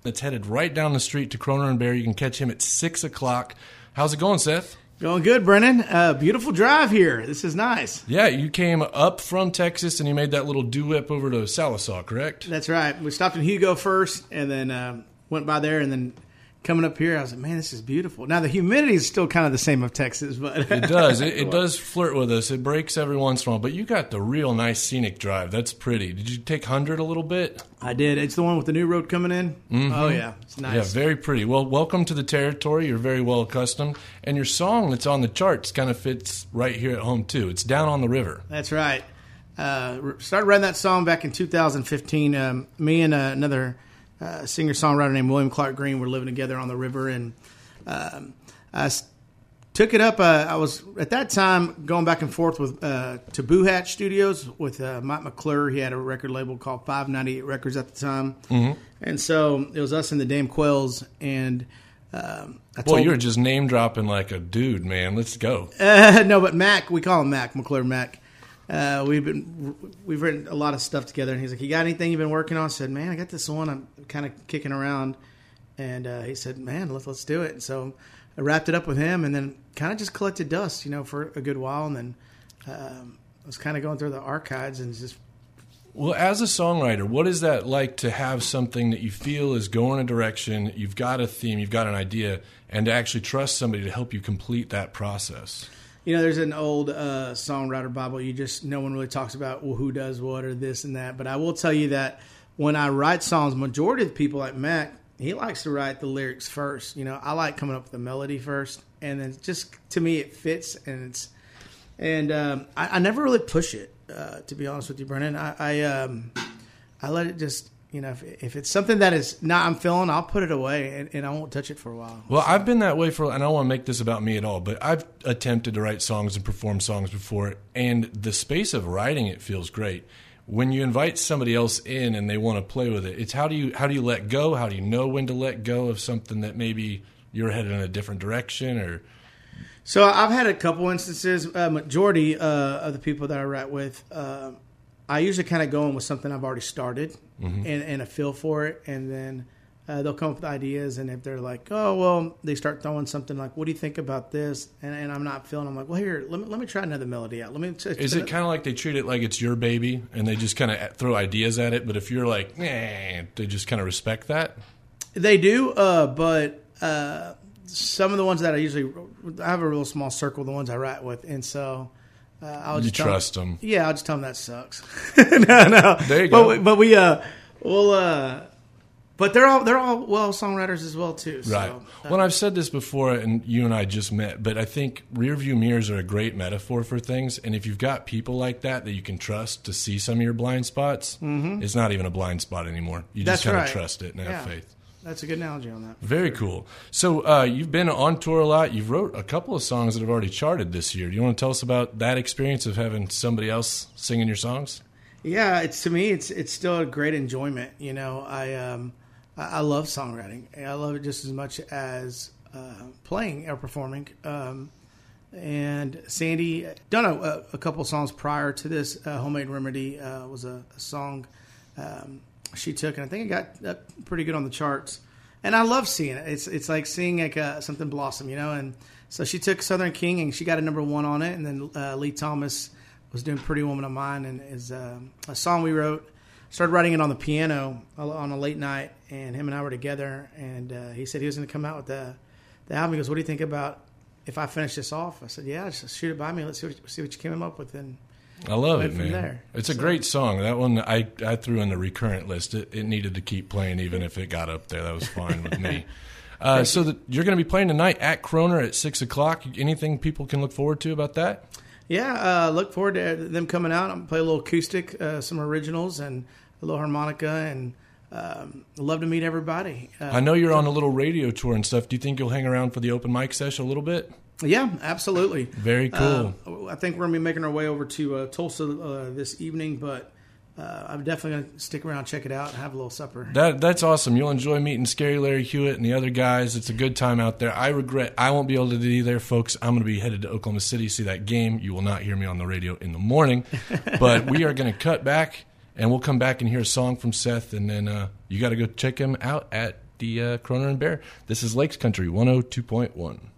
that's headed right down the street to Kroner and Bear. You can catch him at 6 o'clock. How's it going, Seth? Going good, Brennan. Beautiful drive here. This is nice. Yeah, you came up from Texas and you made that little do-whip over to Sallisaw, correct? That's right. We stopped in Hugo first and then went by there, and then coming up here, I was like, man, this is beautiful. Now, the humidity is still kind of the same of Texas, but it does. It does flirt with us. It breaks every once in a while, but you got the real nice scenic drive. That's pretty. Did you take 100 a little bit? I did. It's the one with the new road coming in. Mm-hmm. Oh, yeah. It's nice. Yeah, very pretty. Well, welcome to the territory. You're very well accustomed. And your song that's on the charts kind of fits right here at home, too. It's Down on the River. That's right. Started writing that song back in 2015. Me and another singer-songwriter named William Clark Green were living together on the river, and I took it up. I was, at that time, going back and forth with to Boo Hatch Studios with Mike McClure. He had a record label called 598 Records at the time. Mm-hmm. And so it was us and the Damn Quells, and Boy, you were just name-dropping like a dude, man. Let's go. No, but Mac, we call him Mac, McClure Mac. We've written a lot of stuff together, and he's like, "You got anything you've been working on?" I said, "Man, I got this one I'm kind of kicking around," and he said, "Man, let's do it." And so I wrapped it up with him, and then kind of just collected dust, for a good while, and then I was kind of going through the archives and just. Well, as a songwriter, what is that like to have something that you feel is going a direction, you've got a theme, you've got an idea, and to actually trust somebody to help you complete that process? There's an old songwriter Bible. No one really talks about, well, who does what or this and that. But I will tell you that when I write songs, majority of the people like Mac, he likes to write the lyrics first. I like coming up with the melody first. And then just, to me, it fits. I never really push it, to be honest with you, Brennan. I let it just... if it's something that is not I'm feeling, I'll put it away and I won't touch it for a while. Well, I've been that way and I don't want to make this about me at all, but I've attempted to write songs and perform songs before, and the space of writing it feels great. When you invite somebody else in and they want to play with it, it's how do you let go? How do you know when to let go of something that maybe you're headed in a different direction? Or so I've had a couple instances. Majority of the people that I write with, I usually kind of go in with something I've already started and a feel for it, and then they'll come up with ideas, and if they're like, oh, well, they start throwing something like, what do you think about this? And I'm not feeling, I'm like, well, here, let me try another melody out. Is it kind of like they treat it like it's your baby, and they just kind of throw ideas at it, but if you're like, they just kind of respect that? They do, but some of the ones that I have a real small circle of the ones I write with, and so... I'll just trust them. Yeah, I'll just tell them that sucks. No. There you go. But but they're all well songwriters as well too. Right. So, well, I've said this before, and you and I just met, but I think rearview mirrors are a great metaphor for things. And if you've got people like that you can trust to see some of your blind spots, it's not even a blind spot anymore. You just kind of trust it and have faith. That's a good analogy on that. Very cool. So you've been on tour a lot. You've wrote a couple of songs that have already charted this year. Do you want to tell us about that experience of having somebody else singing your songs? Yeah, to me, it's still a great enjoyment. I love songwriting. I love it just as much as playing or performing. And Sandy done a couple of songs prior to this. Homemade Remedy was a song. She took, and I think it got pretty good on the charts. And I love seeing it. It's like seeing something blossom, And so she took Southern King, and she got a #1 on it. And then Lee Thomas was doing Pretty Woman of Mine, and is a song we wrote. Started writing it on the piano on a late night, and him and I were together. And he said he was going to come out with the album. He goes, "What do you think about if I finish this off?" I said, "Yeah, just shoot it by me. Let's see what you came up with." And I love it, man. There. It's a great song. That one I threw in the recurrent list. It needed to keep playing even if it got up there. That was fine with me. So you're going to be playing tonight at Kroner at 6 o'clock. Anything people can look forward to about that? Yeah, look forward to them coming out. I'm going to play a little acoustic, some originals, and a little harmonica, and love to meet everybody. I know you're on a little radio tour and stuff. Do you think you'll hang around for the open mic session a little bit? Yeah, absolutely. Very cool. I think we're going to be making our way over to Tulsa this evening, but I'm definitely going to stick around, check it out, and have a little supper. That's awesome. You'll enjoy meeting Scary Larry Hewitt and the other guys. It's a good time out there. I regret I won't be able to be there, folks. I'm going to be headed to Oklahoma City to see that game. You will not hear me on the radio in the morning, but we are going to cut back, and we'll come back and hear a song from Seth, and then you got to go check him out at the Croner and Bear. This is Lakes Country 102.1.